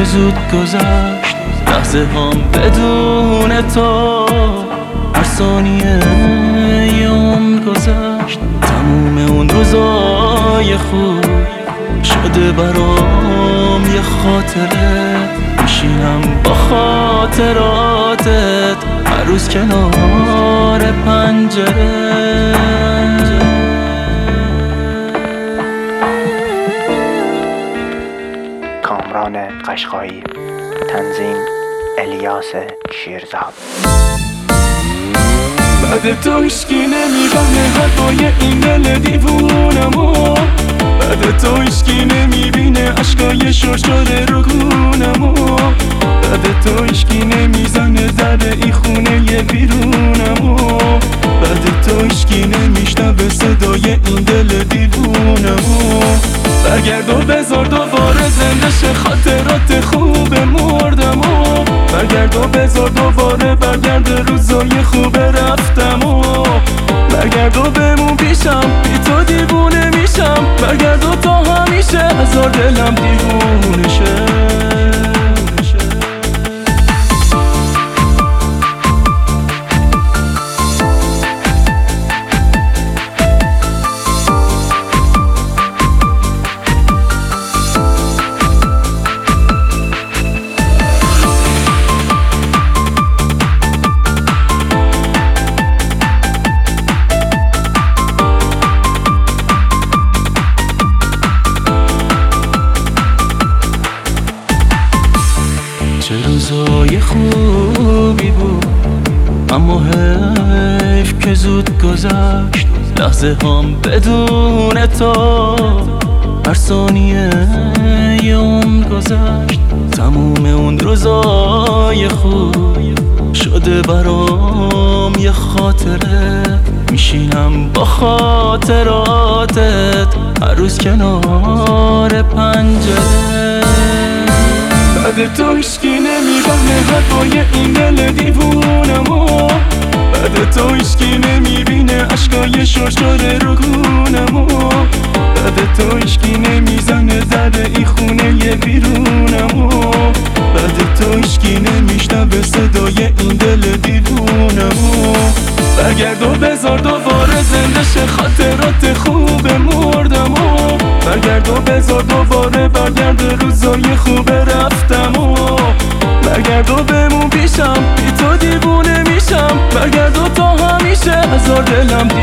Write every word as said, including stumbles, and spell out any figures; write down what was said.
که زود گذشت لحظه هم بدون تو، هر ثانیه یه عمر گذشت. تموم اون روزای خوب شده برام یه خاطره، میشینم با خاطراتت هر روز کنار پنجره. کامران قشقایی، تنظیم الیاس شیرزاد. بعد تو هیچکی نمیفهمه حرفای این دل دیوونمو، بعد تو هیچکی نمیبینه عشقای شور شده رو گونمو، بعد تو هیچکی نمیزنه زده ای خونه ی بیرونمو، بعد تو هیچکی نمیشنوه صدای این دل دیوونمو. برگرد و بذار دوباره زنده شه خاطرات خوب مردمو، برگرد و بذار دوباره برگرد روزای خوب رفتمو، برگرد و بمون پیشم بی تو دیوونه میشم، برگرد و تا همیشه هزار دلم دیوونه شه. چه روزای خوبی بود، اما حیف که زود گذشت لحظه هم بدون تو، هر ثانیه یه عمر گذشت. تموم اون روزای خوب شده برام یه خاطره، میشینم با خاطراتت هر روز کنار پنجره. بعد تو هیچکی نمیفهمه حرفای این دل دیوونمو، بعد تو هیچکی نمیبینه عشقای شور شده رو گونمو، بعد تو هیچکی نمیزنه زده ای خونه ی بیرونمو، بعد تو هیچکی نمیشنوه صدای این دل دیوونمو. برگرد و بذار دوباره زنده شه خاطرات خوب مردمو، برگرد و بذار دوباره برگرد روزای خوب رفتمو، برگرد و بمون پیشم بی تو دیوونه میشم، برگرد و تا همیشه هزار دلم